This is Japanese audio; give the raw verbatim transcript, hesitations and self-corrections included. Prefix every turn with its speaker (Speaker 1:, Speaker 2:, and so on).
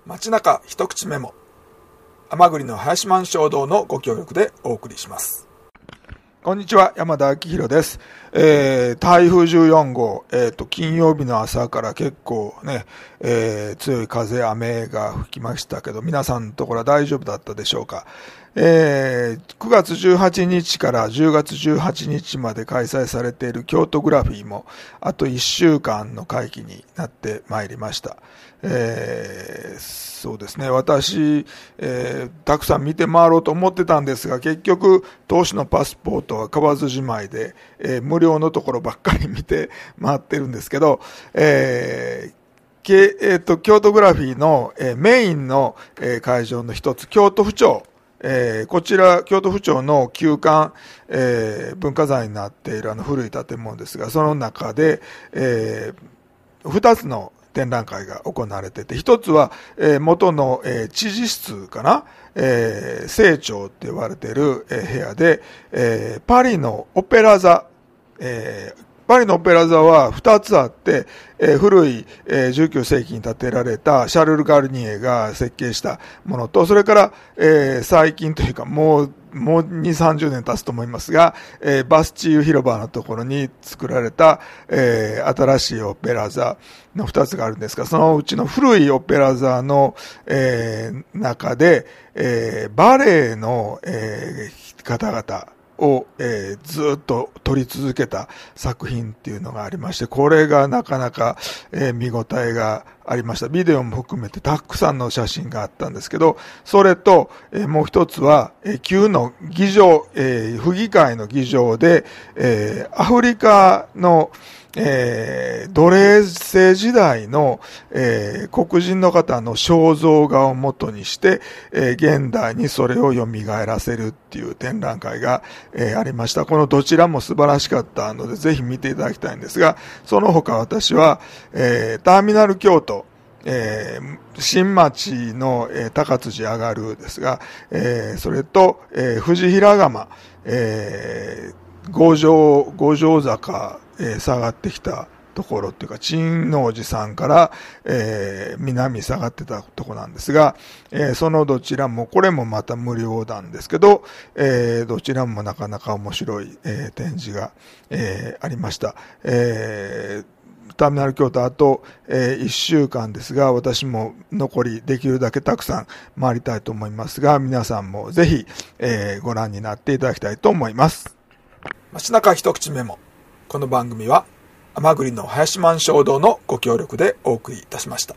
Speaker 1: 街中一口メモ、甘栗の林満衝動のご協力でお送りします。こんにちは、山田明宏です。えー、台風じゅうよん号、えーと、金曜日の朝から結構ね、えー、強い風、雨が吹きましたけど、皆さんのところは大丈夫だったでしょうか。えー、くがつじゅうはちにちからじゅうがつじゅうはちにちまで開催されている京都グラフィーも、あといっしゅうかんの会期になってまいりました。えー、そうですね、私、えー、たくさん見て回ろうと思ってたんですが、結局、当初のパスポートは買わずじまいで、えー、無料のところばっかり見て回ってるんですけど、えーけえー、と京都グラフィーの、えー、メインの、えー、会場の一つ、京都府庁、えー、こちら、京都府庁の旧館、えー、文化財になっているあの古い建物ですが、その中で、えー、二つの展覧会が行われていて、一つは、えー、元の、えー、知事室かな、えー、正庁って言われている、えー、部屋で、えー、パリのオペラ座、えーパリのオペラ座はふたつあって、えー、古い、えー、じゅうきゅうせいきに建てられたシャルル・ガルニエが設計したものと、それから、えー、最近というかもう、もうに、さんじゅうねん経つと思いますが、えー、バスチーユ広場のところに作られた、えー、新しいオペラ座のふたつがあるんですが、そのうちの古いオペラ座の、えー、中で、えー、バレエの、えー、方々、を、えー、ずっと撮り続けた作品っていうのがありまして、これがなかなか、えー、見応えがありました。ビデオも含めてたくさんの写真があったんですけど、それと、えー、もう一つは、えー、旧の議場、えー、府議会の議場で、えー、アフリカのえー、奴隷制時代の、えー、黒人の方の肖像画を元にして、えー、現代にそれを蘇らせるっていう展覧会が、えー、ありました。このどちらも素晴らしかったので、ぜひ見ていただきたいんですが、その他私は、えー、ターミナル京都、えー、新町の、えー、高辻上がるですが、えー、それと、えー、藤平釜、えー、五条、五条坂、えー、下がってきたところっていうか、陳王寺さんから、えー、南下がってたところなんですが、えー、そのどちらも、これもまた無料なんですけど、えー、どちらもなかなか面白い、えー、展示が、えー、ありました。えー、ターミナル京都あと、えー、いっしゅうかんですが、私も残りできるだけたくさん回りたいと思いますが、皆さんもぜひ、えー、ご覧になっていただきたいと思います。街中一口メモ。この番組は甘栗の林満衝動のご協力でお送りいたしました。